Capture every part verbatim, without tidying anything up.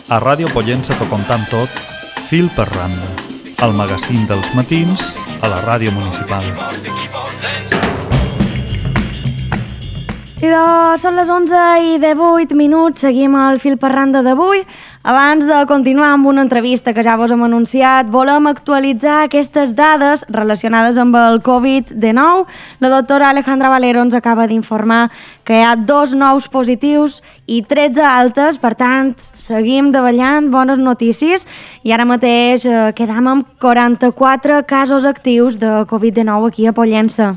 A Ràdio Pollença t'ho contam tot, fil per randa. El magazín dels matins a la ràdio municipal. I doncs són les onze i divuit minuts, seguim el fil per randa d'avui. Abans de continuar amb una entrevista que ja vos hem anunciat, volem actualitzar aquestes dades relacionades amb el covid dinou. La doctora Alejandra Valero ens acaba d'informar que hi ha dos nous positius i tretze altes, per tant, seguim davallant, bones notícies. I ara mateix eh, quedam amb quaranta-quatre casos actius de covid dinou aquí a Pollença.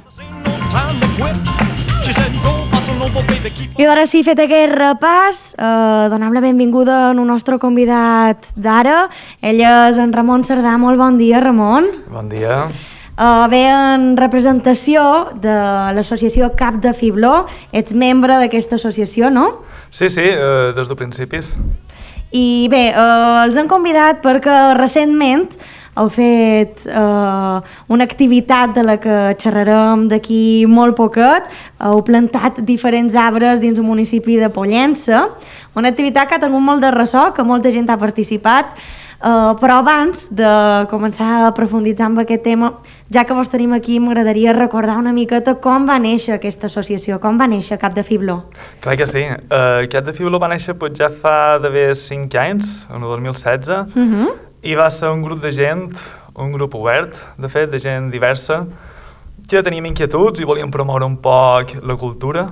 I ara sí, fet aquest repàs, eh, donem la benvinguda al nostre convidat d'ara. Ell és en Ramon Cerdà. Molt bon dia, Ramon. Bon dia. Uh, ve en representació de l'associació Cap de Fibló. Ets membre d'aquesta associació, no? Sí, sí, eh, des de principis. I bé, uh, els han convidat perquè recentment heu fet uh, una activitat de la que xerrarem d'aquí molt poquet. Heu plantat diferents arbres dins el municipi de Pollença. Una activitat que ha tingut molt de ressò, que molta gent ha participat. Uh, però abans de començar a profunditzar en aquest tema, ja que vos tenim aquí, m'agradaria recordar una miqueta com va néixer aquesta associació, com va néixer Cap de Fibló. Clar que sí. Uh, Cap de Fibló va néixer pues, ja fa d'haver cinc anys, en el dos mil setze, uh -huh. i va ser un grup de gent, un grup obert, de fet, de gent diversa, que teníem inquietuds i volíem promoure un poc la cultura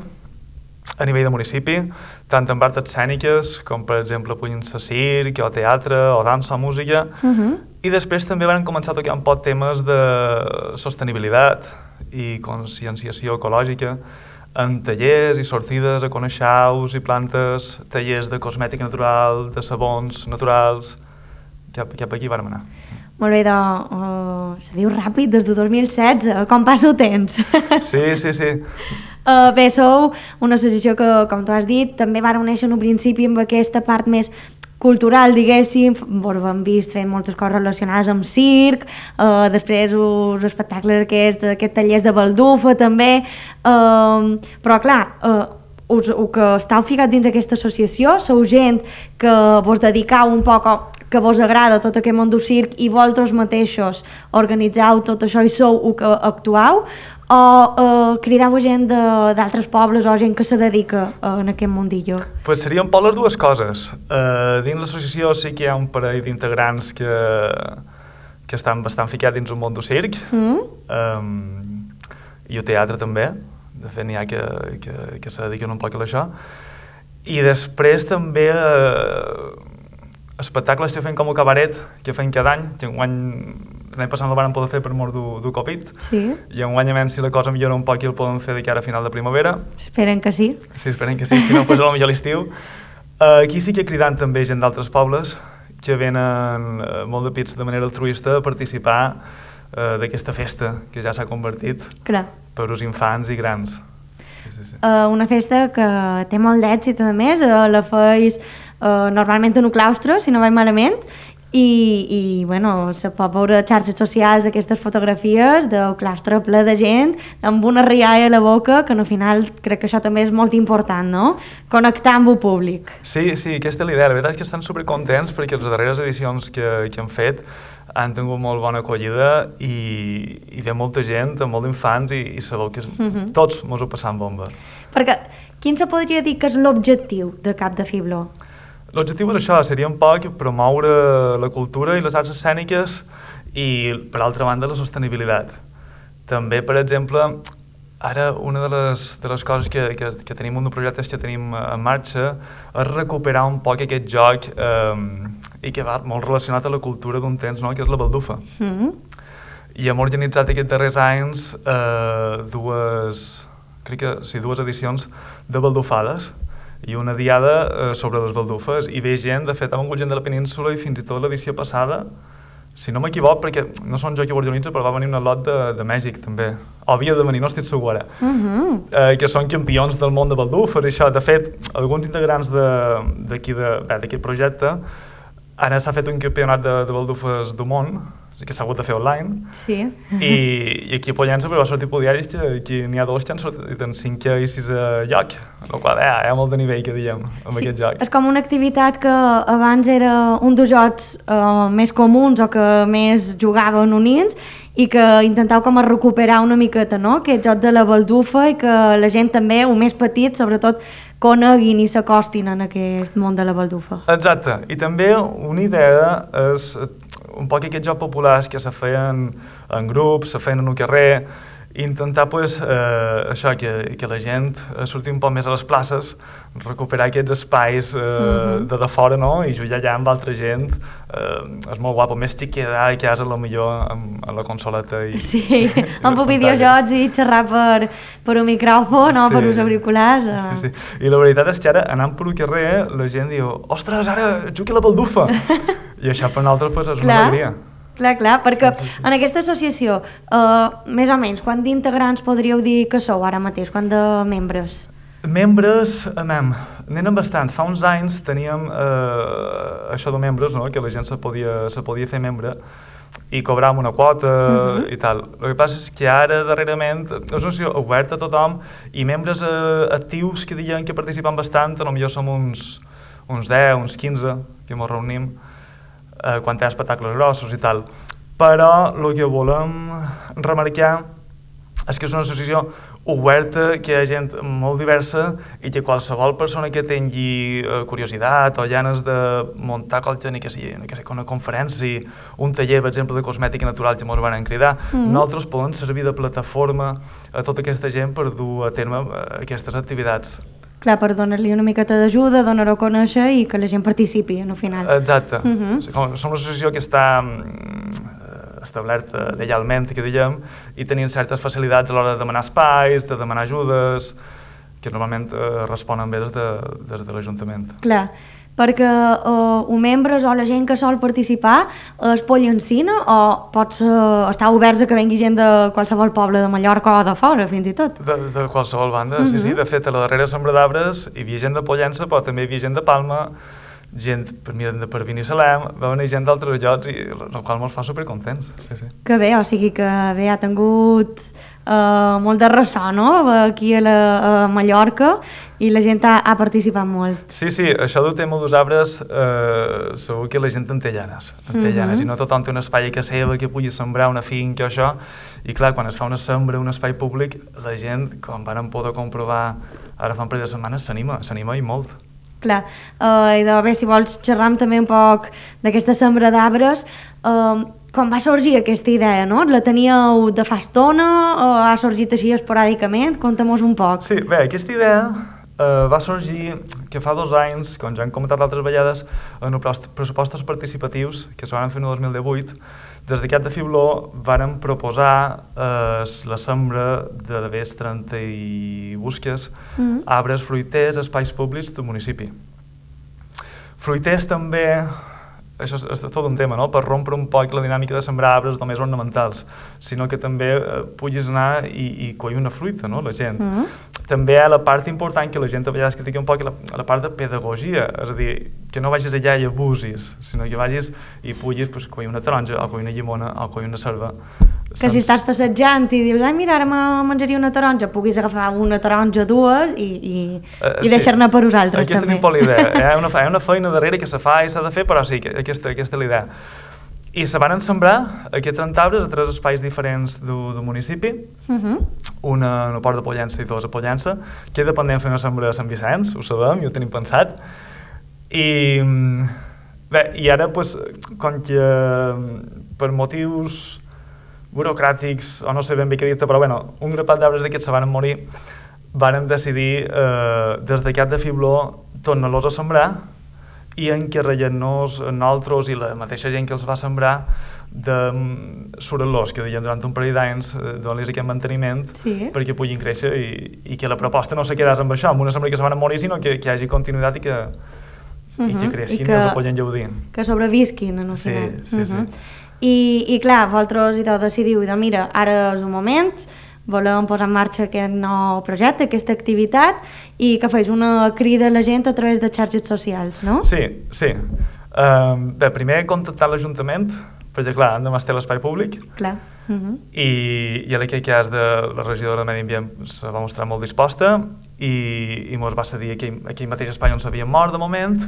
a nivell de municipi, tant en arts escèniques, com per exemple puguin ser circ, o teatre, o dansa, o música, uh-huh. i després també van començar a tocar un poc temes de sostenibilitat i conscienciació ecològica, en tallers i sortides a conèixer aus i plantes, tallers de cosmètica natural, de sabons naturals, cap, cap aquí vàrem anar. Molt bé, doncs, uh, se diu ràpid, des de dos mil setze, com passa el temps. Sí, sí, sí. Uh, bé, sou una associació que, com tu has dit, també va néixer en un principi amb aquesta part més cultural, diguéssim. Vos hem vist fent moltes coses relacionades amb circ, uh, després us espectacles aquests, aquests tallers de baldufa també, uh, però clar, uh, us, el que estàu ficat dins aquesta associació, sou gent que vos dedicau un poc a que vos agrada tot aquest món del circ i vosaltres mateixos organitzeu tot això i sou el que actueu, o uh, crideu gent d'altres pobles o gent que se dedica uh, en aquest mundillo? Pues serien poc les dues coses. Uh, dins l'associació sí que hi ha un parell d'integrants que, que estan bastant ficats dins el món del circ, mm. um, i el teatre també. De fet, n'hi ha que, que, que se dediquen un poc a això. I després també uh, espectacles que fem com el cabaret, que fem cada any, que enguany l'any passat no el vam poder fer per mort del Covid, sí. i enguany a menys si la cosa millora un poc i el podem fer de cara a final de primavera. Esperen que sí. Sí, esperen que sí, si no, pues a lo millor l'estiu. Uh, aquí sí que cridant també gent d'altres pobles que venen uh, molt de pits de manera altruista a participar uh, d'aquesta festa que ja s'ha convertit Clar. per als infants i grans. Sí, sí, sí. Uh, una festa que té molt d'èxit, a més, uh, la feis Uh, normalment en un claustre, si no vaig malament, i, i bueno, se pot veure a xarxes socials aquestes fotografies del claustre ple de gent amb una rialla a la boca, que al final crec que això també és molt important, no? Connectar amb el públic. Sí, sí, aquesta és la idea. La veritat és que estan supercontents perquè les darreres edicions que, que han fet han tingut molt bona acollida i, i ve molta gent, molt d'infants, i, i sabeu que uh-huh. tots mos ho passam bomba. Perquè quin se podria dir que és l'objectiu de Cap de Fibló? L'objectiu és això, seria un poc promoure la cultura i les arts escèniques i, per altra banda, la sostenibilitat. També, per exemple, ara una de les, de les coses que, que, que tenim, un dels projectes que tenim en marxa, és recuperar un poc aquest joc eh, i que va molt relacionat a la cultura d'un temps, no?, que és la baldufa. Mm-hmm. I hem organitzat aquests darrers anys eh, dues, crec que sí, dues edicions de baldufades, i una diada eh, sobre les baldufes, i ve gent, de fet, ha vingut gent de la península i fins i tot l'edició passada, si no m'equivoc, perquè no són jo qui ho organitza, però va venir un lot de, de Mèxic, també. O havia de venir, no estic segura. Uh-huh. eh, que són campions del món de baldufes, i això. De fet, alguns integrants d'aquí d'aquest projecte, ara s'ha fet un campionat de, de baldufes del món, que s'ha hagut de fer online. Sí. I, i aquí a Pollença va sortir per diaris que aquí n'hi ha dos que han sortit en cinquè i sisè lloc, el qual eh, hi ha molt de nivell, que diguem, amb sí, aquest joc. És com una activitat que abans era un dels jocs eh, més comuns o que més jugaven units i que intentau com a recuperar una miqueta, no?, aquest joc de la baldufa i que la gent també, o més petit, sobretot, coneguin i s'acostin en aquest món de la baldufa. Exacte, i també una idea és un poc aquests jocs populars que se feien en grups, se feien en un carrer, intentar pues, eh, això, que, que la gent surti un poc més a les places, recuperar aquests espais eh, uh-huh. de de fora, no?, i jugar allà amb altra gent. Eh, és molt guapo, més xic quedar a casa millor amb, amb la consoleta i, sí, i amb videojocs i xerrar per, per un micròfon o sí, per uns auriculars. O... Sí, sí. I la veritat és que ara, anant per un carrer, la gent diu, ostres, ara jugui a la baldufa! I això per nosaltres pues, és una alegria. Clar, clar, perquè en aquesta associació, eh, més o menys, quant d'integrants podríeu dir que sou ara mateix, quant de membres? Membres, amem, n'eren bastants. Fa uns anys teníem eh, això de membres, no?, que la gent se podia, se podia fer membre i cobràvem una quota uh-huh. i tal. El que passa és que ara, darrerament, és una associació oberta a tothom i membres eh, actius que diuen que participen bastant, potser som uns, uns deu, uns quinze, que ens reunim, Eh, quan hi ha espectacles grossos i tal. Però el que volem remarcar és que és una associació oberta, que hi ha gent molt diversa i que qualsevol persona que tingui eh, curiositat o ganes de muntar qualsevol, ni que sigui, ni que sigui una conferència, un taller, per exemple, de cosmètica natural que ens van cridar, mm-hmm. nosaltres podem servir de plataforma a tota aquesta gent per dur a terme eh, aquestes activitats. Clar, per donar-li una miqueta d'ajuda, donar-ho a conèixer i que la gent participi, al final. Exacte. Uh-huh. Som una associació que està mm, establerta legalment, que diguem, i tenim certes facilitats a l'hora de demanar espais, de demanar ajudes, que normalment eh, responen bé des de, des de l'Ajuntament. Clar, perquè eh, els membres o la gent que sol participar es pollencina o pots eh, estar oberts a que vengui gent de qualsevol poble de Mallorca o de fora, fins i tot? De, de qualsevol banda, uh-huh. sí, sí. De fet, a la darrera Sembra d'Arbres hi havia gent de Pollença, però també hi havia gent de Palma, gent per, de per Binissalem, va venir gent d'altres llocs, i el qual ens fa supercontents. Sí, sí. Que bé, o sigui que bé, ha tingut Uh, molt de ressò, no?, aquí a, la, a Mallorca, i la gent ha, ha participat molt. Sí, sí, això del tema dels arbres eh, segur que la gent en té ganes, en té uh-huh. ganes, i no tothom té un espai a casa seva que pugui sembrar una finca o això, i clar, quan es fa una sembra, un espai públic, la gent, com van poder comprovar ara fa un parell de setmanes, s'anima, s'anima i molt. Clar, uh, i de bé, si vols xerram també un poc d'aquesta sembra d'arbres, uh, com va sorgir aquesta idea, no? La teníeu de fa estona o ha sorgit així esporàdicament? Conta-mos un poc. Sí, bé, aquesta idea eh, va sorgir que fa dos anys, com ja hem comentat altres vegades, en els pressupostos participatius que es van fer en el dos mil divuit, des d'aquest de Fibló varen proposar eh, la sembra de d'haver trenta i busques, mm-hmm. arbres, fruiters, espais públics del municipi. Fruiters també... Això és, és tot un tema, no?, per rompre un poc la dinàmica de sembrar arbres només ornamentals, sinó que també eh, puguis anar i, i collir una fruita, no?, la gent. Mm-hmm. També hi ha la part important que la gent a vegades critica un poc, la, la part de pedagogia, és a dir, que no vagis allà i abusis, sinó que vagis i puguis pues, collir una taronja, o collir una llimona, o collir una cerva. Que si estàs passejant i dius, ai, mira, ara me menjaria una taronja, puguis agafar una taronja, dues i, i, uh, i deixar-ne sí. per vosaltres, aquí també. Aquí tenim per la idea. Hi ha, una, hi ha una feina darrere que se fa i s'ha de fer, però sí, aquesta, aquesta és la idea. I se van sembrar aquests trenta arbres a tres espais diferents del, del municipi, uh-huh. una a Port de Pollença i dos a Pollença, que dependent fer una sembra a Sant Vicenç, ho sabem, i ho tenim pensat. I, bé, i ara, pues, com que per motius burocràtics, o no sé ben bé què dir-te, però bueno, un grapat d'arbres d'aquests se van morir, varen decidir, eh, des d'aquest de Fibló, tornar-los a sembrar i encarregar-nos nosaltres i la mateixa gent que els va sembrar de surar-los, que deien durant un parell d'anys, donar-los aquest manteniment sí. perquè puguin créixer i, i que la proposta no se quedés amb això, amb una sembra que se van morir, sinó que, que hi hagi continuïtat i que, uh-huh. i que creixin i, que, i els ho poden gaudir. Que sobrevisquin, en el sí, final. Sí, uh-huh. sí. I, i clar, vosaltres i tot decidiu, de, mira, ara és un moment, volem posar en marxa aquest nou projecte, aquesta activitat, i que feis una crida a la gent a través de xarxes socials, no? Sí, sí. Um, bé, primer contactar l'Ajuntament, perquè clar, endemà es té l'espai públic. Clar. Uh -huh. I, i en aquell cas de la regidora de Medi Ambient se va mostrar molt disposta i, i mos va cedir aquell, aquell mateix espai on s'havien mort de moment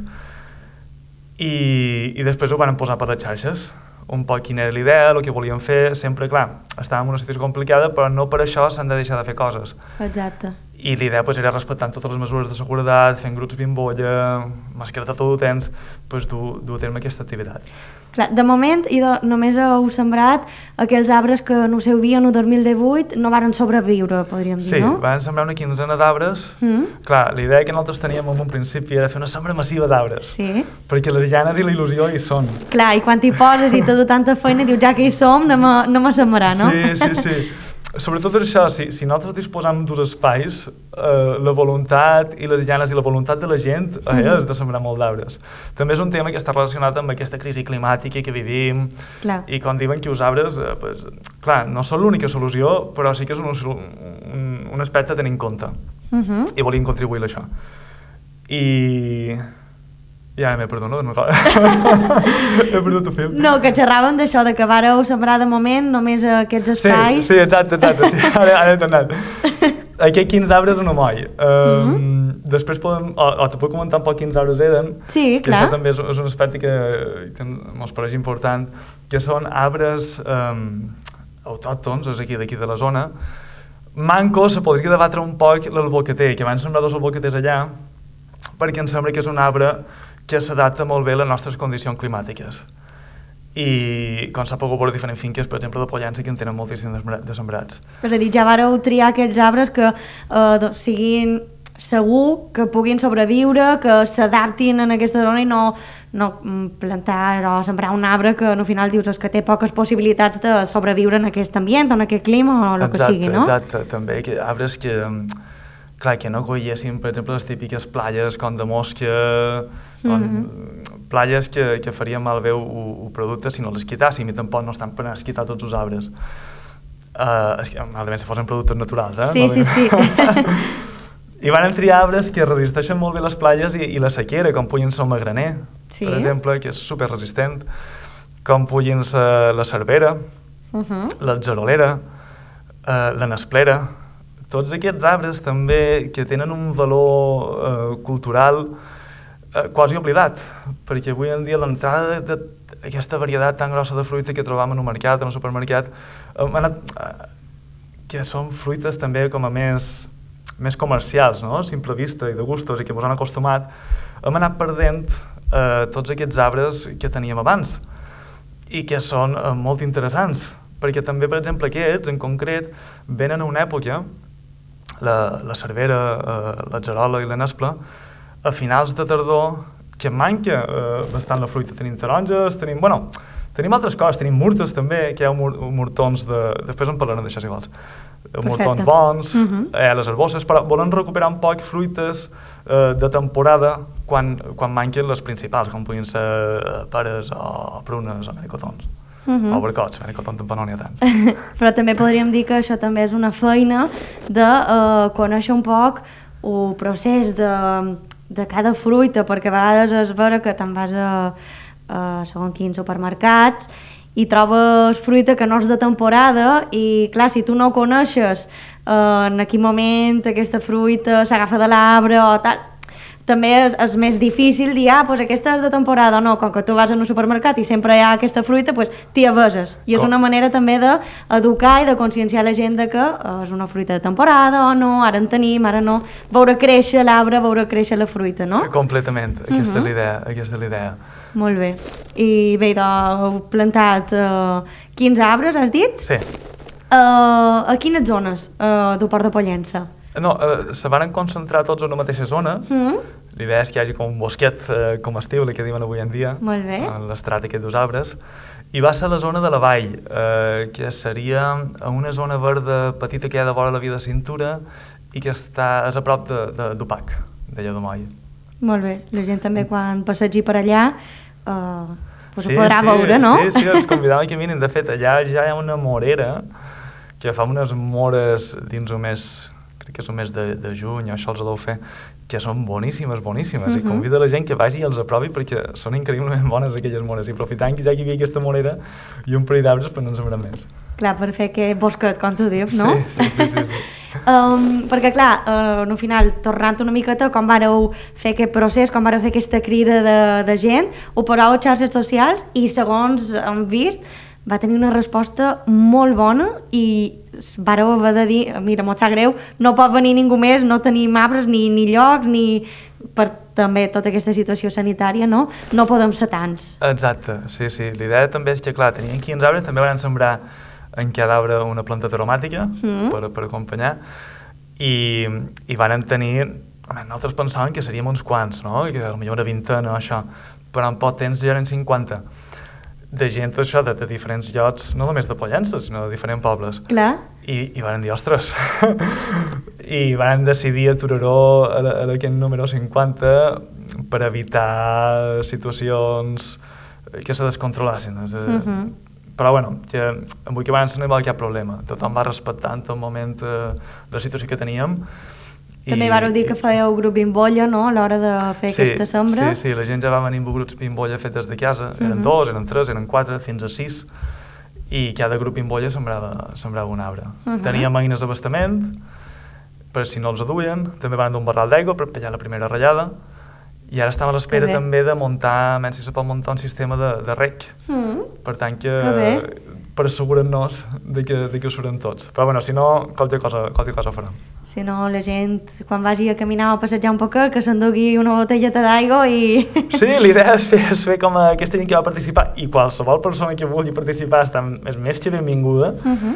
i, i després ho van posar per les xarxes un poc quina era l'idea, el que volíem fer, sempre, clar, estàvem en una situació complicada, però no per això s'han de deixar de fer coses. Exacte. I l'idea pues, era respectant totes les mesures de seguretat, fent grups bimbolla, mascareta tot el temps, pues, dur, dur a terme aquesta activitat. Clar, de moment, i de, només heu sembrat aquells arbres que en el seu dia, en el dos mil divuit, no varen sobreviure, podríem dir, sí, no? Sí, van sembrar una quinzena d'arbres. Mm. Clar, la idea que nosaltres teníem en un principi era fer una sembra massiva d'arbres. Sí. Perquè les llanes i la il·lusió hi són. Clar, i quan t'hi poses i tot tanta feina, dius, ja que hi som, anem a, anem a sembrar, no? Sí, sí, sí. Sobretot això, si, si nosaltres disposam d'uns espais, eh, la voluntat i les llanes i la voluntat de la gent eh, mm-hmm. és de sembrar molt d'arbres. També és un tema que està relacionat amb aquesta crisi climàtica que vivim clar. I quan diuen que els arbres, eh, pues, clar, no són l'única solució, però sí que és un, un, un aspecte a tenir en compte. Mm-hmm. I volíem contribuir a això. I... Ja m'he perdut, no? He perdut el fil. No, que xerràvem d'això, de que vareu sembrar de moment només aquests espais. Sí, sí, exacte, exacte, sí. Ara, ara he tornat. Aquests quinze arbres en un moll. Um, mm-hmm. Després podem, o, o te puc comentar un poc quins arbres eren. Sí, que clar. Això també és, és un aspecte que, que ens pareix important, que són arbres um, autòctons, és aquí d'aquí de la zona. Manco se podria debatre un poc l'albocater, que van sembrar dos albocaters allà, perquè em sembla que és un arbre que s'adapta molt bé a les nostres condicions climàtiques. I com s'ha pogut veure diferents finques, per exemple, de Pollença, que en tenen moltíssims de sembrats. És a dir, ja vareu triar aquells arbres que eh, siguin segur, que puguin sobreviure, que s'adaptin en aquesta zona i no, no plantar o sembrar un arbre que al final dius que té poques possibilitats de sobreviure en aquest ambient o en aquest clima o el que sigui, no? Exacte, també, que arbres que... Clar, que no coguéssim, per exemple, les típiques plagues com de mosca, mm-hmm. plagues que, que farien malbé el producte si no les quitàssim, i tampoc no estan penats quitar tots els arbres. Uh, malament si fossin productes naturals, eh? Sí, sí, sí. I van triar arbres que resisteixen molt bé les plagues i, i la sequera, com puguin ser el magraner, sí. Per exemple, que és superresistent, com puguin ser la cervera, uh-huh. la gerolera, uh, la nesplera. Tots aquests arbres també que tenen un valor eh, cultural eh, quasi oblidat, perquè avui en dia l'entrada d'aquesta varietat tan grossa de fruita que trobam en un mercat, en un supermercat, eh, anat, eh, que són fruites també com a més, més comercials, no? Simple vista i de gustos, i que ens han acostumat, hem anat perdent eh, tots aquests arbres que teníem abans i que són eh, molt interessants, perquè també, per exemple, aquests, en concret, venen a una època, la, la cervera, eh, la gerola i la nespla, a finals de tardor, que manca eh, bastant la fruita. Tenim taronges, tenim, bueno, tenim altres coses, tenim murtes també, que hi ha mur, murtons de... Després en parlarem d'això, si vols. Perfecte. Murtons bons, uh-huh. eh, les herboses, però volen recuperar un poc fruites eh, de temporada quan, quan manquen les principals, com puguin ser peres o prunes o melocotons. Uh-huh. O bercots, melocotons tampoc no n'hi ha tants. Però també podríem dir que això també és una feina de uh, conèixer un poc el procés de, de cada fruita, perquè a vegades és vera que te'n vas a, a segons quins supermercats i trobes fruita que no és de temporada i clar, si tu no coneixes uh, en quin moment aquesta fruita s'agafa de l'arbre o tal, també és, és més difícil dir, ah, doncs aquesta és de temporada o no, com que tu vas a un supermercat i sempre hi ha aquesta fruita, doncs t'hi aveses. I és com? Una manera també d'educar i de conscienciar la gent de que és una fruita de temporada o no, ara en tenim, ara no. Veure créixer l'arbre, veure créixer la fruita, no? Completament, aquesta uh-huh. és l'idea, aquesta és l'idea. Molt bé. I bé, doncs, heu plantat uh, quinze arbres, has dit? Sí. Uh, a quines zones uh, del Port de Pollença? No, eh, se van concentrar tots en una mateixa zona. Mm. L'idea és que hi hagi com un bosquet eh, comestible, que diuen avui en dia, en l'estrat d'aquests dos arbres. I va ser la zona de la vall, eh, que seria una zona verda petita que hi ha de vora la via de cintura i que està, és a prop d'Upac, de, de Llodomoll. Molt bé, la gent també quan passegi per allà eh, pues sí, ho podrà sí, veure, no? Sí, sí, els convidava que vinin. De fet, allà ja hi ha una morera que fa unes mores dins o més crec que és el mes de, de juny, o això els deu fer, que són boníssimes, boníssimes, uh -huh. i Mhm. convido la gent que vagi i els aprovi perquè són increïblement bones aquelles mones, i aprofitant que ja que hi havia aquesta monera i un parell d'arbres, però no en sembren més. Clar, per fer aquest bosquet, com tu dius, no? Sí, sí, sí, sí, sí. um, perquè clar, uh, al final, tornant una miqueta, com vareu fer aquest procés, com vareu fer aquesta crida de, de gent, ho poseu a xarxes socials i segons hem vist, va tenir una resposta molt bona i vareu haver de dir, mira, molt sap greu, no pot venir ningú més, no tenim arbres ni, ni llocs, ni per també tota aquesta situació sanitària, no? No podem ser tants. Exacte, sí, sí. L'idea també és que, clar, tenien quinze arbres, també van sembrar en cada arbre una planta aromàtica mm. per, per acompanyar, i, i van tenir, home, nosaltres pensàvem que seríem uns quants, no? Que potser una vintena o això, però en poc temps ja eren cinquanta. De gent, això, de, de diferents llocs, no només de Pollença, sinó de diferents pobles. Clar. I, i van dir, ostres, i van decidir aturar-ho a, a aquest número cinquanta per evitar situacions que se descontrolassin. Uh -huh. Però, bueno, que, avui que van ser no hi va haver cap problema. Tothom va respectar en tot moment eh, la situació que teníem. També vareu dir que fèieu grup bimbolla, no?, a l'hora de fer sí, aquesta sembra. Sí, sí, la gent ja va venir amb grups bimbolla fet des de casa. Eren uh -huh. dos, eren tres, eren quatre, fins a sis. I cada grup bimbolla sembrava, sembrava un arbre. Uh -huh. Teníem eines d'abastament, per si no els aduien. També van dur un barral d'aigua per pillar la primera ratllada. I ara estem a l'espera també de muntar, menys si se pot muntar un sistema de, de rec. Mm. Per tant que, que per assegurar-nos de que, de que ho surem tots. Però bueno, si no, qualsevol cosa, qualsevol cosa farem. Si no, la gent, quan vagi a caminar o a passejar un poquet, que s'endugui una botelleta d'aigua i... Sí, l'idea és fer, és fer com aquesta gent que va participar, i qualsevol persona que vulgui participar està més, més que benvinguda. Uh -huh.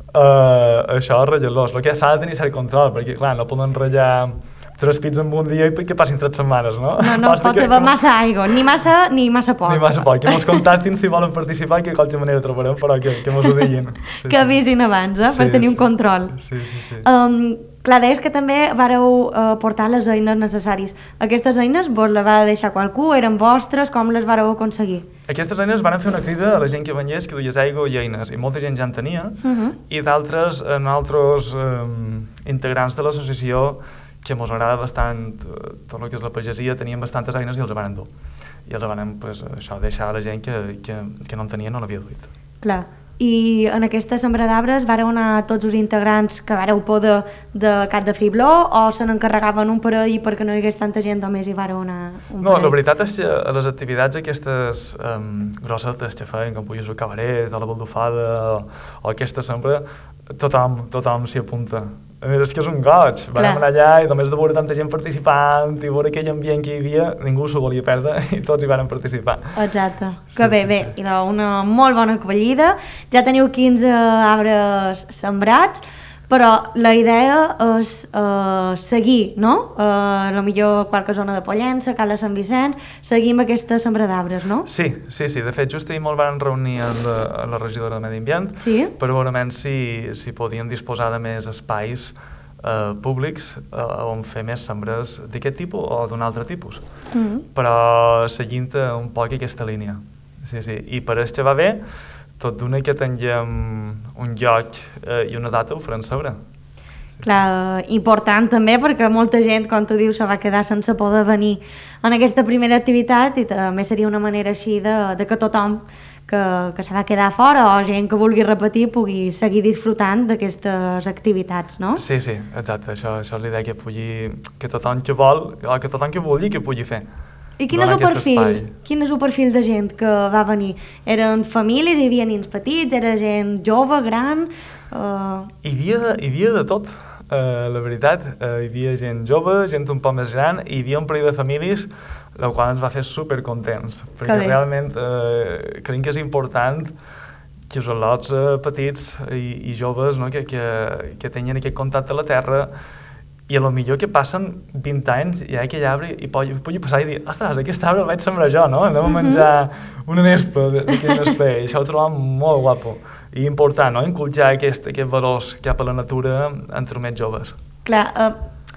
uh, això, ratllar-los. El que s'ha de tenir cert control, perquè clar, no poden ratllar tres pits en un dia i que passin tres setmanes, no? No, no pot haver massa aigua, ni massa ni massa poc. Ni massa poc, que mos contactin si volen participar, que de qualsevol manera trobarem, però que, que mos ho diguin. Sí, que avisin abans, eh, sí, per tenir sí. un control. Sí, sí, sí. Um, clar, deies que també vareu uh, portar les eines necessàries. Aquestes eines vos les va deixar qualcú, eren vostres, com les vareu aconseguir? Aquestes eines van fer una crida a la gent que venies, que duies aigua i eines, i molta gent ja en tenia, uh -huh. i d'altres, en altres um, integrants de l'associació que ens agrada bastant tot el que és la pagesia, teníem bastantes eines i els van dur. I els van pues, això, deixar a la gent que, que, que no en tenia, no l'havia duit. Clar. I en aquesta sembra d'arbres vareu anar tots els integrants que vareu poder de Cap de Fibló o se n'encarregaven un parell perquè no hi hagués tanta gent només hi vareu anar un No, parell? la veritat és que a les activitats aquestes um, grossetes que feien, com pugui ser el cabaret o la baldufada o, o aquesta sembra, tothom, tothom s'hi apunta. A més, és que és un goig. Vam anar allà i només de veure tanta gent participant i veure aquell ambient que hi havia, ningú s'ho volia perdre i tots hi van participar. Exacte. Sí, que bé, sí, bé, sí. I una molt bona acollida. Ja teniu quinze arbres sembrats, però la idea és uh, seguir, no? Uh, a la millor qualque zona de Pollença, Cala Sant Vicenç, seguim aquesta sembra d'arbres, no? Sí, sí, sí. De fet, just ahir molt van reunir amb la, la regidora de Medi Ambient sí? per veure si, si podien disposar de més espais eh, públics eh, on fer més sembres d'aquest tipus o d'un altre tipus. Mm-hmm. Però seguint un poc aquesta línia. Sí, sí. I per això va bé, tot d'una que tinguem un lloc eh, i una data ho farem saber. Sí. Clar, important també perquè molta gent, com tu dius, se va quedar sense poder venir en aquesta primera activitat i també seria una manera així de, de que tothom que, que se va quedar fora o gent que vulgui repetir pugui seguir disfrutant d'aquestes activitats, no? Sí, sí, exacte. Això, això és l'idea que pugui, que tothom que vol, o que tothom que vulgui que pugui fer. I quin és, el perfil, quin és el perfil de gent que va venir? Eren famílies, hi havia nens petits, era gent jove, gran? Uh... Hi, havia de, hi havia de tot, uh, la veritat. Uh, hi havia gent jove, gent un poc més gran, i hi havia un parell de famílies, la qual ens va fer supercontents, perquè realment uh, creiem que és important que els al·lots uh, petits i, i joves, no? que, que, que tenien aquest contacte a la terra, i a lo millor que passen vint anys i hi ha aquell arbre i pugui, pugui passar i dir, ostres, aquest arbre el vaig sembrar jo, no? Anem a menjar una nespra d'aquest nesprer, i això ho trobam molt guapo i important, no? Inculcar aquest, aquest valors cap a la natura entre més joves. Clar, uh,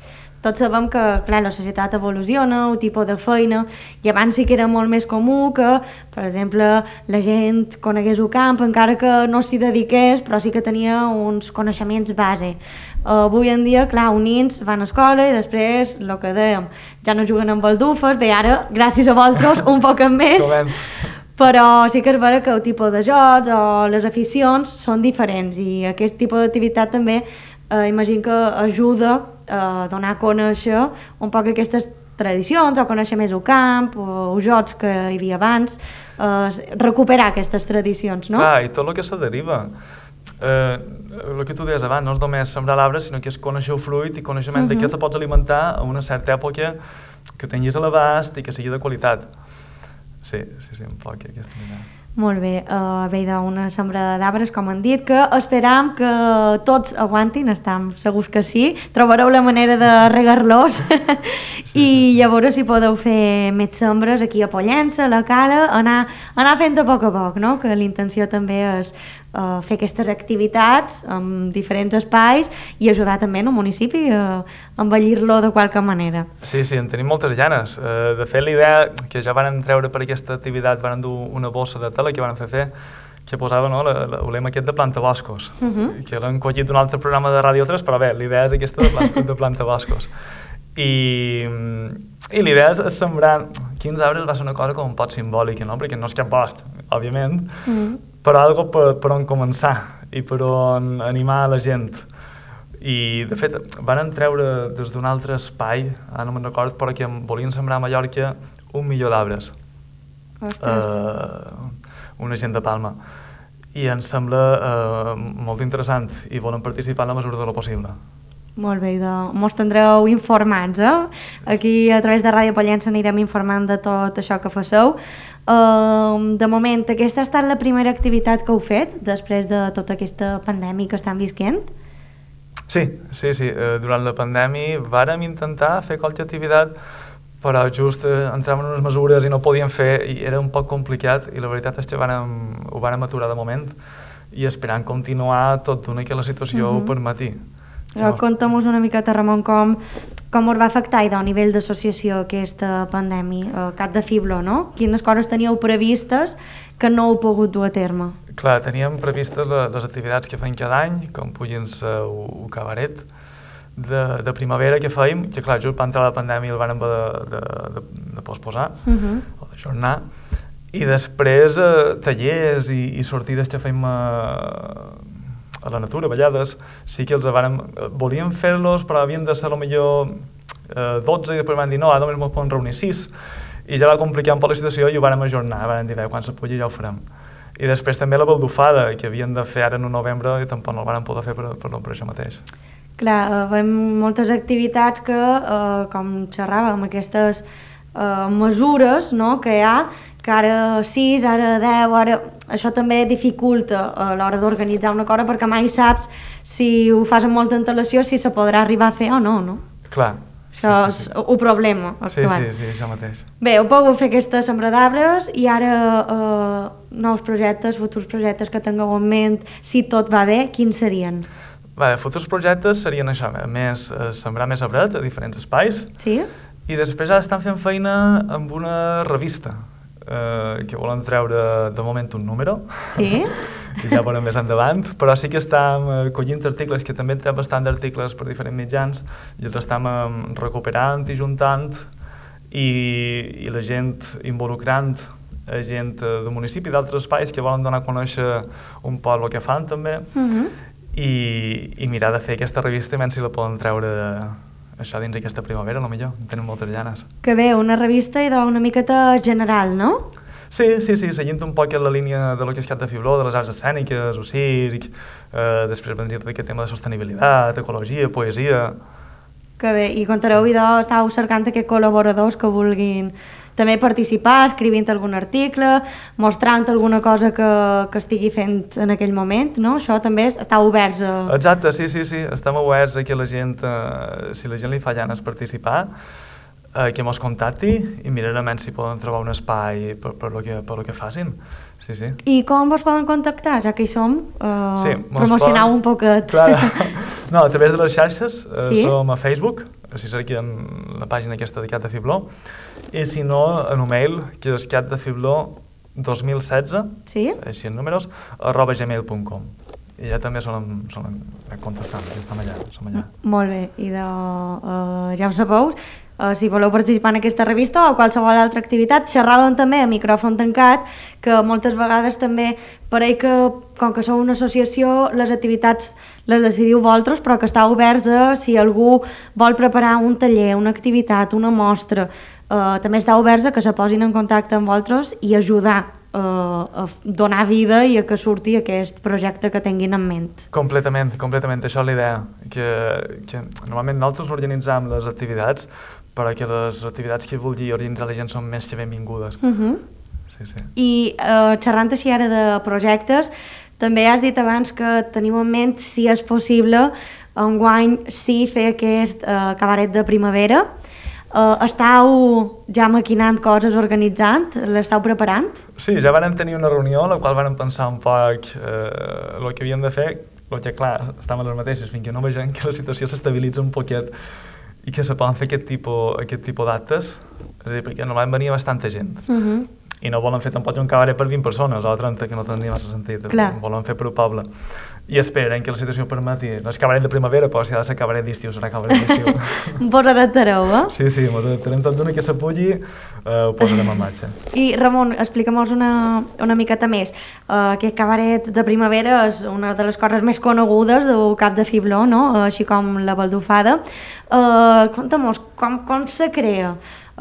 tots sabem que, clar, la societat evoluciona, el tipus de feina, i abans sí que era molt més comú que, per exemple, la gent conegués el camp, encara que no s'hi dediqués, però sí que tenia uns coneixements base. Uh, avui en dia, clar, uns nens van a escola i després, el que dèiem, ja no juguen amb baldufes, bé, ara, gràcies a vosaltres, un poc més, però sí que és vera que el tipus de jocs o les aficions són diferents i aquest tipus d'activitat també eh, imagino que ajuda a donar a conèixer un poc aquestes tradicions o conèixer més el camp o els jocs que hi havia abans, eh, recuperar aquestes tradicions, no? Clar, i tot el que se deriva. Eh, el que tu deies abans, no és només sembrar l'arbre, sinó que és conèixer el fruit i coneixement uh -huh. de què te pots alimentar a una certa època que tinguis a l'abast i que sigui de qualitat. Sí, sí, sí, un poc aquesta idea. Molt bé, uh, ve d'una sembra d'arbres, com han dit, que esperam que tots aguantin, estem segurs que sí, trobareu la manera de regar-los sí, i sí, sí. Llavors si podeu fer més sembres aquí a Pollença, a la Cala, anar, anar fent a poc a poc, no? Que l'intenció també és uh, fer aquestes activitats en diferents espais i ajudar també el municipi a embellir-lo de qualque manera. Sí, sí, en tenim moltes ganes. Uh, de fet, la idea que ja van treure per aquesta activitat, van dur una bossa de tela que van fer fer, que posava no, el lema aquest de planta boscos, uh -huh. que l'han collit un altre programa de Ràdio tres, però bé, l'idea és aquesta de planta, de planta boscos. I, i l'idea és sembrar quins arbres va ser una cosa com un pot simbòlica, no? Perquè no és cap bosc, òbviament, uh -huh. però algo per, per on començar i per on animar la gent. I, de fet, van treure des d'un altre espai, ara no me'n record, però que volien sembrar a Mallorca un milió d'arbres. Uh, una gent de Palma. I ens sembla uh, molt interessant i volen participar en la mesura de lo possible. Molt bé, de... mos tindreu informats, eh? Aquí a través de Ràdio Pollença anirem informant de tot això que faceu. Uh, de moment, aquesta ha estat la primera activitat que heu fet després de tota aquesta pandèmia que estan visquent? Sí, sí, sí. Uh, durant la pandèmia vàrem intentar fer qualque activitat, però just eh, entraven unes mesures i no podíem fer i era un poc complicat i la veritat és que vàrem, ho vàrem aturar de moment i esperant continuar tot d'una que la situació uh -huh. ho permeti. No. Conta'm-nos una miqueta, Ramon, com, com us va afectar a nivell d'associació aquesta pandèmia, eh, Cap de Fibló, no? Quines coses teníeu previstes que no heu pogut dur a terme? Clar, teníem previstes les, les activitats que feim cada any, com puguin ser un cabaret, De, de primavera que fèiem, que clar, just va entrar la pandèmia i el van haver de, de, de, de posposar, uh -huh. o d'ajornar, i després eh, tallers i, i sortides que fèiem a, a la natura, ballades, sí que els vàrem, volíem fer-los, però havien de ser potser eh, dotze i després van dir no, ara només ens poden reunir sis, i ja va complicar un poc la situació i ho vàrem ajornar, vàrem dir, quan se pugui ja ho farem. I després també la baldufada, que havien de fer ara en novembre i tampoc no el vàrem poder fer per, per, per això mateix. Clar, veiem moltes activitats que, eh, com xerràvem, aquestes eh, mesures, no?, que hi ha, que ara sis, ara deu, ara... Això també dificulta a l'hora d'organitzar una cosa perquè mai saps si ho fas amb molta antelació, si se podrà arribar a fer o no, no? Clar. Això sí, sí, sí. és un problema. Sí, sí, sí, això mateix. Bé, heu pogut fer aquesta sembra d'arbres i ara eh, nous projectes, futurs projectes que tingueu en ment, si tot va bé, quins serien? Bé, futurs projectes serien això, més, eh, sembrar més arbret a diferents espais. Sí? I després ara estan fent feina amb una revista, eh, que volen treure de moment un número. Sí? I ja veurem més endavant, però sí que estem collint articles, que també entrem bastant d'articles per diferents mitjans, i els estem eh, recuperant i juntant, i, i la gent involucrant a gent del municipi d'altres espais que volen donar a conèixer un poc el que fan també. Uh-huh. I, i mirar de fer aquesta revista i si la poden treure això dins aquesta primavera, potser. Tenen moltes ganes. Que bé, una revista i una miqueta general, no? Sí, sí, sí, seguint un poc en la línia de lo que és Cap de Fibló, de les arts escèniques, el circ, eh, després vendria tot aquest tema de sostenibilitat, ecologia, poesia... Que bé, i contareu, idò, estàveu cercant aquests col·laboradors que vulguin també participar, escrivint algun article, mostrant alguna cosa que, que estigui fent en aquell moment, no? Això també està oberts a... Exacte, sí, sí, sí, estem oberts a que la gent, eh, si la gent li fa ganes participar, eh, que mos contacti i mirarem si poden trobar un espai per, per, lo que, per lo que facin. Sí, sí. I com vos poden contactar, ja que hi som? Uh, sí, promocionar poden... un poquet. Clar. No, a través de les xarxes, eh, sí? som a Facebook, si cerquen la pàgina aquesta de Cat de Fibló, i si no, en un mail, que és catdefibló dos mil setze, sí? així en números, arroba gmail punt com. I ja també solen, solen contestar, ja estem allà, som allà. Molt bé, i de, uh, ja ho sabeu, uh, si voleu participar en aquesta revista o qualsevol altra activitat, xerràvem també a micròfon tancat, que moltes vegades també pareix que, com que sou una associació, les activitats les decidiu vosaltres, però que està oberts a si algú vol preparar un taller, una activitat, una mostra, uh, també està oberts a que se posin en contacte amb vosaltres i ajudar a donar vida i a que surti aquest projecte que tinguin en ment. Completament, completament, això és la idea, que, que normalment nosaltres organitzam les activitats, però que les activitats que vulgui organitzar la gent són més que benvingudes. Uh -huh. Sí, sí. I uh, xerrant així ara de projectes, també has dit abans que teniu en ment, si és possible, enguany sí fer aquest uh, cabaret de primavera. Uh, estàu ja maquinant coses, organitzant? L'estàu preparant? Sí, ja vam tenir una reunió en la qual vam pensar un poc eh, el que havíem de fer, el que clar, estem a les mateixes, fins que no vegem que la situació s'estabilitza un poquet i que se poden fer aquest tipus, aquest tipus d'actes, és a dir, perquè normalment venia bastanta gent. Uh -huh. I no volen fer tampoc un cabaret per vint persones o trenta, que no tindria massa sentit, clar. Volen fer per un poble. I esperen que la situació permeti, no és cabaret de primavera, però si ha de ser cabaret d'estiu, serà cabaret d'estiu. Vos adaptareu, eh? Sí, sí, ens adaptarem tot d'una que s'apulli, eh, ho posarem en marxa. I Ramon, explica'm-nos una, una miqueta més. Uh, aquest cabaret de primavera és una de les coses més conegudes del Cap de Fibló, no? Uh, així com la baldufada. Uh, Conta-mos, com, com se crea?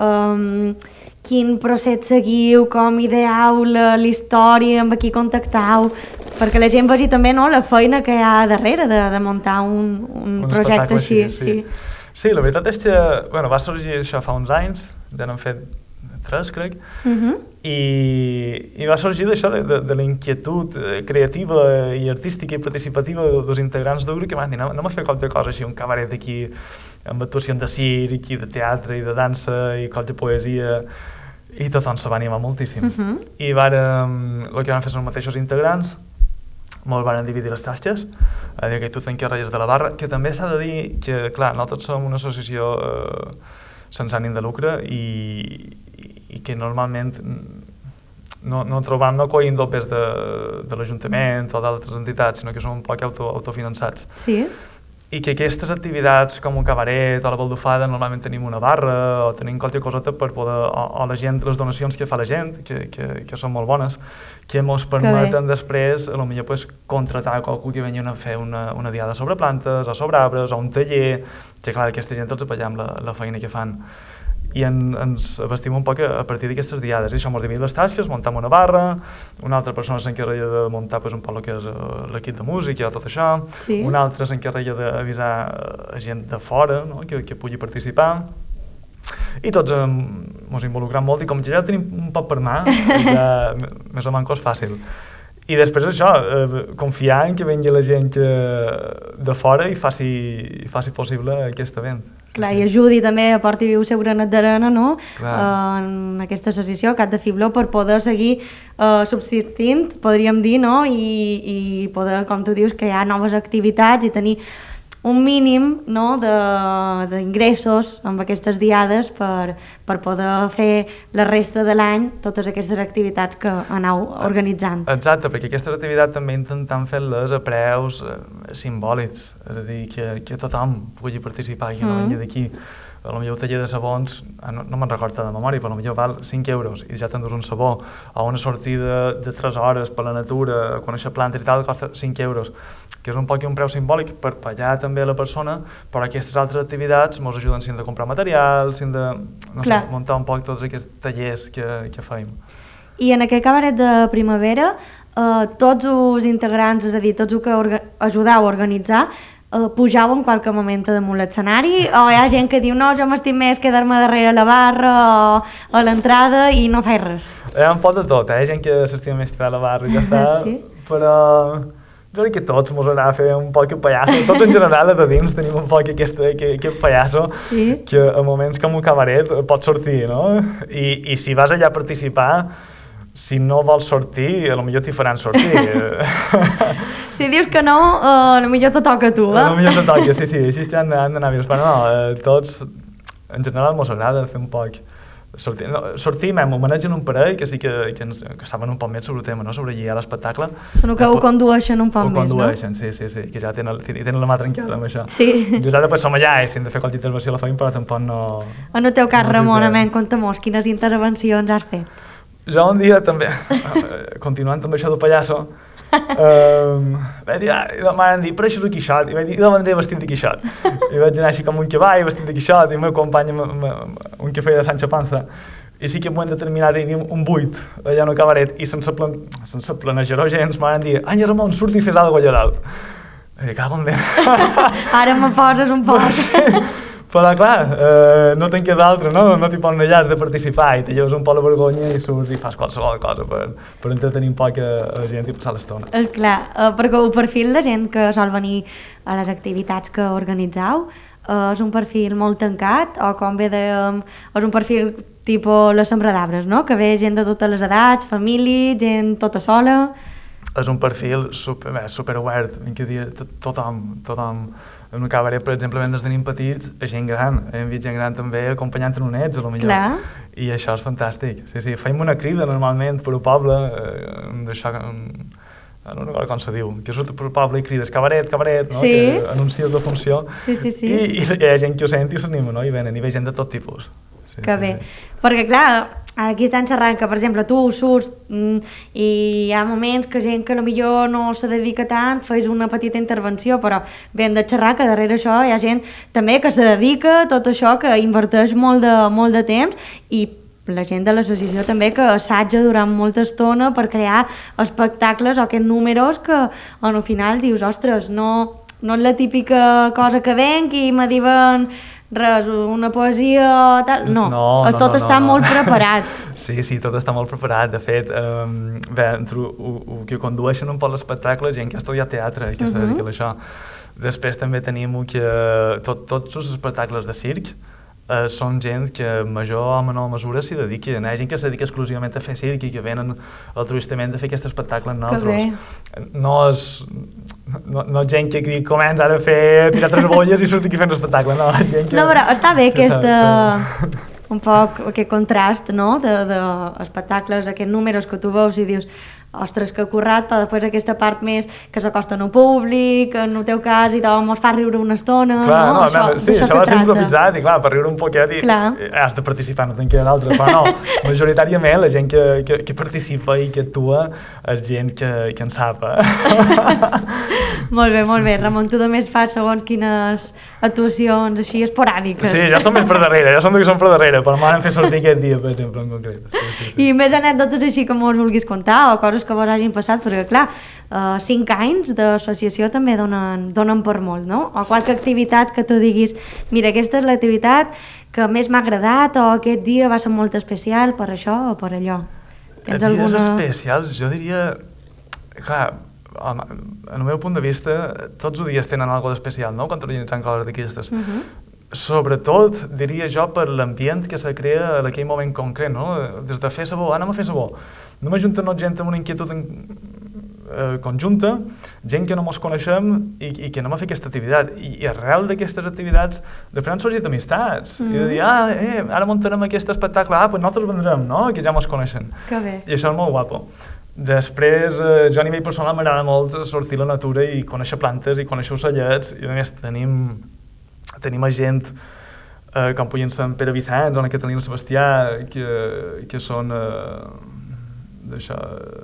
Um, quin procés seguiu, com ideeu la, la història, amb qui contactau, perquè la gent vegi també, no, la feina que hi ha darrere de, de muntar un, un, un projecte així. Sí. Sí. sí, la veritat és que bueno, va sorgir això fa uns anys, ja n'hem fet tres, crec, uh -huh. i, i va sorgir d'això, de, de, de la inquietud creativa i artística i participativa dels integrants del grup, que van dir, anem a fer qualque cosa així, un cabaret aquí, amb actuacions de circ i de teatre i de dansa i qualque poesia, i tothom se va animar moltíssim. Uh -huh. I vàrem, el que van fer són els mateixos integrants, molts van dividir les tasques, a dir que tu t'encarregues de la barra, que també s'ha de dir que, clar, nosaltres som una associació eh, sense ànim de lucre i, i que normalment no, no trobam, no coïm del pes de, de l'Ajuntament o d'altres entitats, sinó que som un poc auto, autofinançats. Sí. I que aquestes activitats com un cabaret o la baldufada normalment tenim una barra o tenim qualque coseta per poder, o, o la gent, les donacions que fa la gent, que, que, que són molt bones, que ens permeten després, a lo millor, pues, contratar qualcú que vengui a fer una, una diada sobre plantes o sobre arbres o un taller, que clar, aquesta gent els apallem la, la feina que fan. I en, ens abastim un poc a, a partir d'aquestes diades. I això, ens dividim les tasques, muntem una barra, una altra persona s'encarrega de muntar pues, un poc el que és uh, l'equip de música o tot això, sí. Una altra s'encarrega d'avisar a gent de fora, no? que, que pugui participar, i tots ens um, involucram molt, i com que ja tenim un poc per mà, ja més o menys és fàcil. I després això, eh, confiar en que vengui la gent que, de fora i faci, i faci possible aquest event. Clar, sí. I ajudi també, aporti el seu granet d'arena, no?, uh, en aquesta associació, Cat de Fibló, per poder seguir uh, subsistint, podríem dir, no?, i, i poder, com tu dius, crear noves activitats i tenir un mínim, no?, d'ingressos amb aquestes diades per, per poder fer la resta de l'any totes aquestes activitats que aneu organitzant. Exacte, perquè aquestes activitats també intentem fer-les a preus eh, simbòlics, és a dir, que, que tothom pugui participar, que no vingui d'aquí. A lo millor un taller de sabons, no, no me'n recordo de memòria, però a lo millor val cinc euros i ja t'endús un sabó, o una sortida de tres hores per la natura, a conèixer plantes i tal, costa cinc euros, que és un poc un preu simbòlic per pagar també a la persona, però aquestes altres activitats ens ajuden si hem de comprar material, si hem de no sé, muntar un poc tots aquests tallers que, que fem. I en aquest cabaret de primavera, eh, tots els integrants, és a dir, tots els que orga ajudeu a organitzar, Uh, pujau en qualque moment damunt l'escenari, o hi ha gent que diu no, jo m'estim més quedar-me darrere la barra o a l'entrada i no faig res? Hi ha un pot de tot, eh? Hi ha gent que s'estima més quedar a la barra i ja està, sí. però, jo crec que tots mos agrada fer un poc de pallasso, tots en general de dins tenim un poc aquest, aquest, aquest pallasso sí. que a moments com un cabaret pot sortir, no? I, i si vas allà a participar, si no vols sortir, a lo millor t'hi faran sortir. Si dius que no, uh, a lo millor te toca a tu, eh? A lo millor te toca, sí, sí, així han d'anar vius. Però no, eh, tots, en general, mos agrada fer un poc... Sortir, no, sortir m'ho manegen un parell que sí que, que, ens, que saben un poc més sobre el tema, no? Sobre guiar l'espectacle. Sembla que ho condueixen un poc més, no? Ho condueixen, sí, sí, sí, que ja tenen, tenen la mà trencada amb això. Sí. Nosaltres som allà i si hem de fer qualque intervenció la feim, però tampoc no... En el teu cas, no Ramon, amén, conta-mos, quines intervencions has fet? Jo un dia també, continuant amb això del pallasso, um, vaig dir, ah, m'han dit, però això és un Quixot, i vaig dir, jo vendré vestit de Quixot. I vaig anar així com un cavall, vestit de Quixot, i el meu company, un que feia de Sancho Panza, i sí que en un moment determinat hi havia un buit allà en el cabaret, i sense, plan, sense planejar-ho gens, m'han dit, Anya Ramon, surt i fes alguna cosa allà dalt. I cago en Déu. Ara me poses un poc. Però clar, eh, no te'n queda d'altre, no? No t'hi pots allà, has de participar i te lleves un poc la vergonya i surts i fas qualsevol cosa per, per entretenir un poc a, a la gent i passar l'estona. És clar, eh, perquè el perfil de gent que sol venir a les activitats que organitzeu eh, és un perfil molt tancat o com ve de... és un perfil tipus la sembra d'arbres, no? Que ve gent de totes les edats, família, gent tota sola... És un perfil super, bé, super obert, en què dir, tothom, tothom, en un cabaret, per exemple, hem des de nen petits a gent gran, hem vist gent gran també acompanyant en unets, a lo millor. Clar. I això és fantàstic. Sí, sí, feim una crida normalment per al poble, eh, d'això, no recordo com se diu, que surt per al poble i crides cabaret, cabaret, no? Sí. Que anuncies la funció. Sí, sí, sí. I, i hi ha gent que ho sent i s'anima, no? I venen, i ve gent de tot tipus. Sí, que sí, bé, sí. Perquè clar, aquí estan xerrant que, per exemple, tu surts mm, i hi ha moments que gent que potser no se dedica tant, fes una petita intervenció, però bé, hem de xerrar que darrere això hi ha gent també que se dedica a tot això, que inverteix molt de, molt de temps i la gent de l'associació també que assatja durant molta estona per crear espectacles o aquests números que al final dius, ostres, no, no és la típica cosa que venc i me diuen res, una poesia tal... No, no, no tot no, està no, no. molt preparat. Sí, sí, tot està molt preparat. De fet, um, bé, entre el que condueixen un poc l'espectacle, gent que ha estudiat teatre, que uh -huh. se dedica a això. Després també tenim que tot, tots els espectacles de circ Uh, són gent que en major o menor mesura s'hi dediquen. Hi ha gent que se dedica exclusivament a fer circ i que venen altruistament a fer aquest espectacle amb nosaltres. No és, no, no és gent que, que comença ara a fer tirar tres bolles i surt aquí fent espectacle. No, gent que, no però està bé que aquesta, un poc aquest contrast, no?, d'espectacles, de, de aquests números que tu veus i dius ostres, que currat, però després aquesta part més que s'acosten al públic, en el teu cas, i doncs mos fa riure una estona, clar, no? no això, sí, això, això va ser improvisat, i clar, per riure un poquet i clar. Has de participar, no te'n queda d'altre, però no, majoritàriament la gent que, que, que participa i que actua és gent que, que en sap. Molt bé, molt bé. Ramon, tu també fas segons quines actuacions així esporàdiques. Sí, jo som més per darrere, jo som que som per darrere, però m'han fet sortir aquest dia, per exemple, en concret. Sí, sí, sí. I més anècdotes així que mos vulguis contar, o coses que vos hagin passat, perquè clar, uh, cinc anys d'associació també donen, donen per molt, no? O qualque activitat que tu diguis, mira, aquesta és l'activitat que més m'ha agradat, o aquest dia va ser molt especial per això o per allò. Tens dies alguna... especials, jo diria, clar, en el meu punt de vista, tots els dies tenen alguna d'especial, no?, quan t'organitzen coses d'aquestes. Uh -huh. Sobretot, diria jo, per l'ambient que se crea en aquell moment concret, no? Des de fer sabó, anem a fer sabó. No m'ajunten gent amb una inquietud en, eh, conjunta, gent que no mos coneixem i, i que anem a fer aquesta activitat. I, i arrel d'aquestes activitats, després han sorgit amistats. Mm. I de dir, ah, eh, ara muntarem aquest espectacle, ah, doncs nosaltres vendrem, no?, que ja mos coneixen. Que bé. I això és molt guapo. Després, eh, jo a nivell personal m'agrada molt sortir a la natura i conèixer plantes i conèixer ocellets, i a més tenim, tenim gent eh, com podien ser en Pere Vicenç o en Catalina Sebastià, que, que són eh, d'això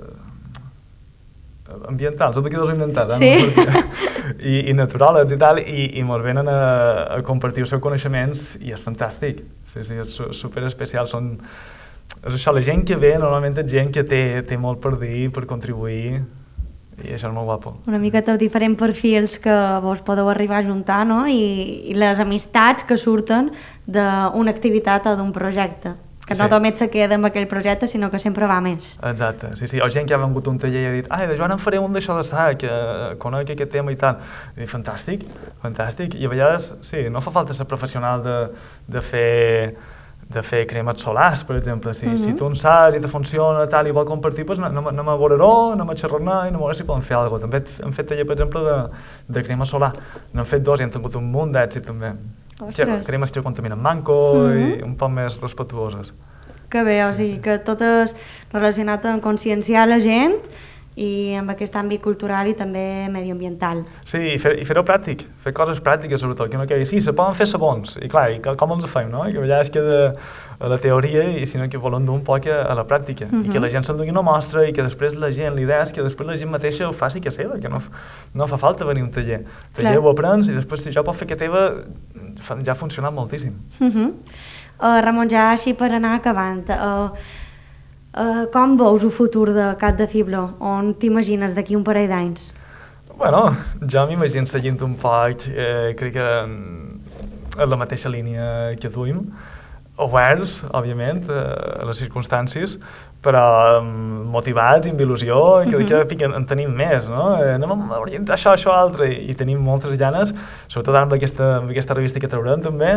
eh, ambientals, educadors ambientals, sí. eh, no? I, i naturòlegs i tal, i, i ens venen a, a compartir els seus coneixements i és fantàstic, sí, sí, és super especial, són és això, la gent que ve normalment és gent que té, té molt per dir, per contribuir, i això és molt guapo. Una miqueta diferents perfils que vos podeu arribar a juntar, no? I, i les amistats que surten d'una activitat o d'un projecte. que no Sí. només se queda amb aquell projecte, sinó que sempre va més. Exacte, sí, sí. O gent que ha vengut un taller i ha dit ai, de Joan en faré un d'això de sac, que conec aquest tema i tal. I dic, fantàstic, fantàstic. I a vegades, sí, no fa falta ser professional de, de fer de fer cremes solars, per exemple. Si, Mm-hmm. si tu en saps i te funciona tal i vol compartir, doncs anem, anem a veure-ho, anem a xerrar i anem a veure si podem fer alguna cosa. També hem fet taller, per exemple, de, de crema solar. N'hem fet dos i hem tingut un munt d'èxit, també. Que, Ostres. cremes que contaminen manco Mm-hmm. i un poc més respectuoses. Que bé, o sigui, que tot és relacionat amb conscienciar la gent i amb aquest àmbit cultural i també mediambiental. Sí, i fer- i fer-ho pràctic, fer coses pràctiques sobretot, que no quedi, sí, se poden fer sabons, i clar, i co- com els fem, no? I que a vegades queda a la teoria i sinó que volen dur un poc a, a la pràctica, uh -huh. i que la gent se'n doni una mostra i que després la gent, l'idea és que després la gent mateixa ho faci que seva, que no, f- no fa falta venir a un taller. El taller Clar. ho aprens i després si jo pot fer que teva, fa- ja ha funcionat moltíssim. Uh -huh. uh, Ramon, ja així per anar acabant, uh, uh, com veus el futur de Cap de Fiblo? On t'imagines d'aquí un parell d'anys? Bueno, jo m'imagino seguint un poc, eh, crec que mm, en la mateixa línia que duim, oberts, òbviament, eh, a les circumstàncies, però mm, motivats i amb il·lusió, i que d'aquí uh -huh. en tenim més, no? Eh, anem a orientar això, això, altre, i, i tenim moltes ganes, sobretot ara amb aquesta, amb aquesta revista que traurem també,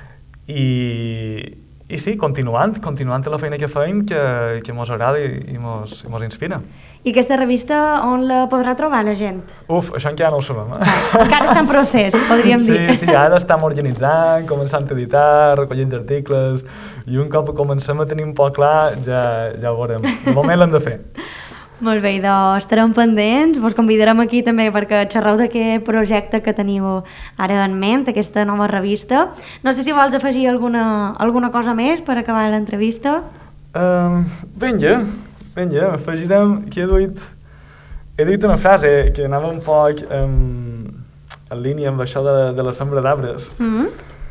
i, i sí, continuant, continuant la feina que feim, que, que mos agrada i, i, mos, i mos inspira. I aquesta revista on la podrà trobar la gent? Uf, això encara no ho sabem, eh? Encara està en procés, podríem sí, dir. Sí, sí, ara estem organitzant, començant a editar, recollint articles, i un cop comencem a tenir un poc clar, ja, ja ho veurem. De moment l'hem de fer. Molt bé, doncs estarem pendents, vos convidarem aquí també perquè xerreu d'aquest projecte que teniu ara en ment, aquesta nova revista. No sé si vols afegir alguna, alguna cosa més per acabar l'entrevista. Um, vinga, vinga, afegirem que he duit, he dit una frase que anava un poc um, en línia amb això de, de la sembra d'arbres, Mm -hmm.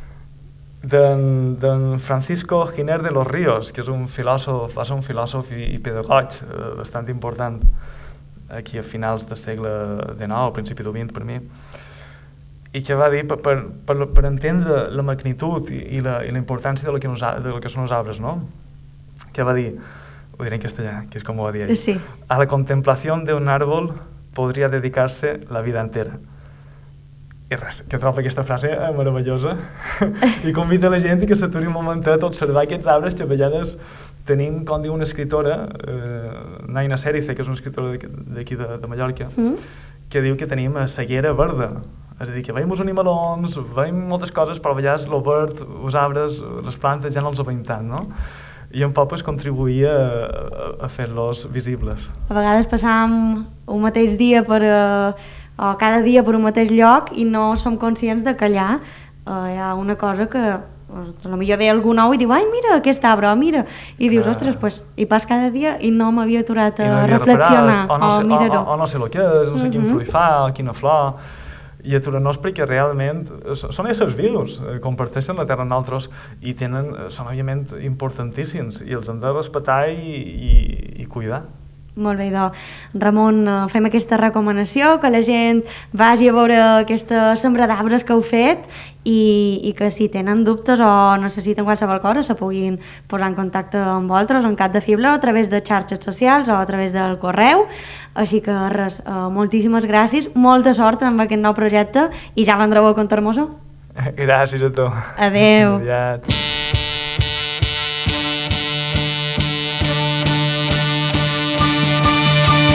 d'en Francisco Giner de los Ríos, que és un filòsof, va ser un filòsof i, i pedagog eh, bastant important aquí a finals del segle dinou, al principi del vint per mi, i que va dir, per, per, per, per entendre la magnitud i, i, la, i la importància de lo, que nos, de lo que són els arbres, no? Que va dir, ho diré en castellà, que és com ho va dir ell, Sí. a la contemplación de un árbol podria dedicar-se la vida entera. I res, que trobo aquesta frase eh, meravellosa i convida la gent que s'aturi un momentet a observar aquests arbres que a vegades tenim, com diu una escritora, eh, Naina Serice, que és una escritora d'aquí de, de Mallorca, Mm. que diu que tenim a ceguera verda. És a dir, que veiem els animalons, veiem moltes coses, però a vegades el verd, els arbres, les plantes ja no els veiem tant, no? I un poc pues, contribuïa a, a, a fer-los visibles. A vegades passam un mateix dia per, eh, o cada dia per un mateix lloc i no som conscients de que allà eh, hi ha una cosa que a lo millor ve algú nou i diu, ai, mira aquest arbre, oh, mira, i dius, Clar. ostres, pues, hi pas cada dia i no m'havia aturat I a no havia reflexionar, reparat, o, no o sé, mirar-ho. o, o, o no sé el que és, no sé quin Mhm. fruit fa, o quina flor, i aturar-nos perquè realment s- són éssers vius, eh, comparteixen la terra amb nosaltres i tenen, eh, són òbviament importantíssims i els hem de respectar i, i, i cuidar. Molt bé, doncs, Ramon, eh, fem aquesta recomanació, que la gent vagi a veure aquesta sembra d'arbres que heu fet i, i que si tenen dubtes o necessiten qualsevol cosa se puguin posar en contacte amb vosaltres en Cap de Fiblo a través de xarxes socials o a través del correu. Així que res, eh, moltíssimes gràcies, molta sort amb aquest nou projecte i ja vendreu a contar-nos-ho. Gràcies a tu. Adeu. Aviat.